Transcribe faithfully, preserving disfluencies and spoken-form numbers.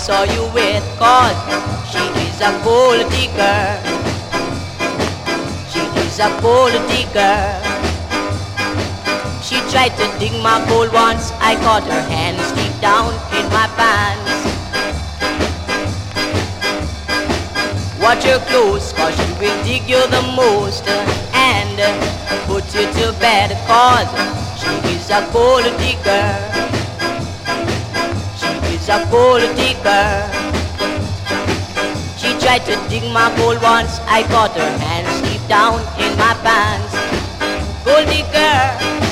saw you with, cause she is a gold digger. She is a gold digger. She tried to dig my gold once, I caught her hands deep down in my pants. Watch her close, cause she will dig you the most and put you to bed, cause she is a gold digger. She is a gold digger. She tried to dig my gold once, I caught her hands deep down in my pants. Gold digger.